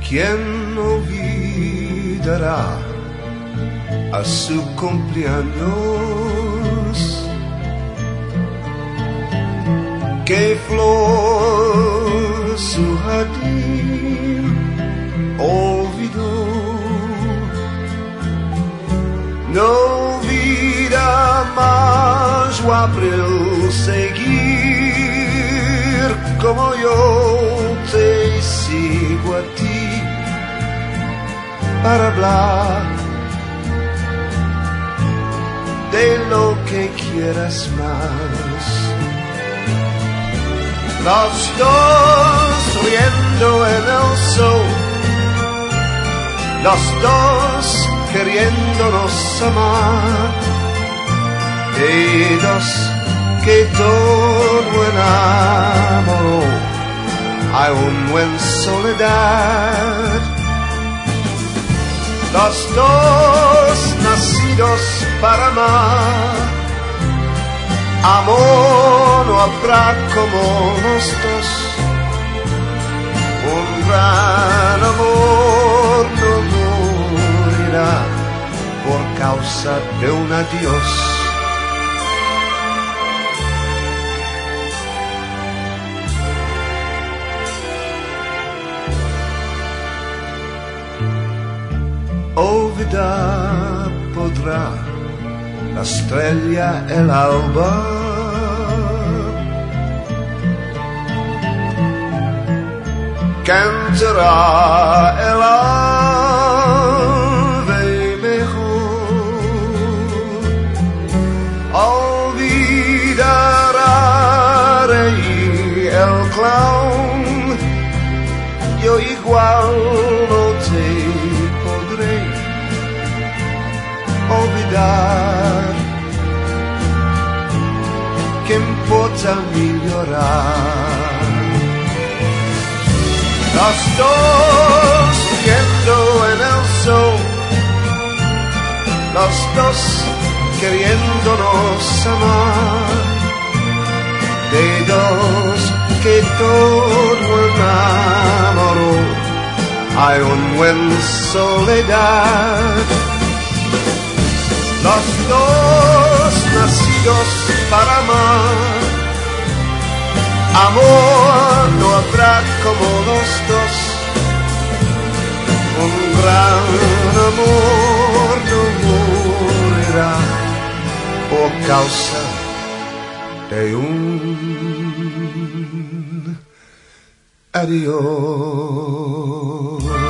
¿Quién olvidará a su cumpleaños? ¿Qué flor su jardín olvidó? No olvida más o abril seguir como yo te sigo a ti para hablar de lo que quieras más. Los dos riendo en el sol, los dos queriéndonos amar, y dos que todo enamoró, aún en soledad. Los dos nacidos para amar, amor no habrá como los dos. Un gran amor no morirá por causa de un adiós. Olvidar podrá la estrella el alba, cantará el ave mejor, olvidará reír el clown, yo igual no te podré olvidar. ¿Qué importa mi llorar? Los dos viendo en el sol, los dos queriéndonos amar, de dos que todo enamoró, aún en soledad. Los dos nacidos para amar, amor no habrá como los dos. Un gran amor no morirá por causa de un adiós.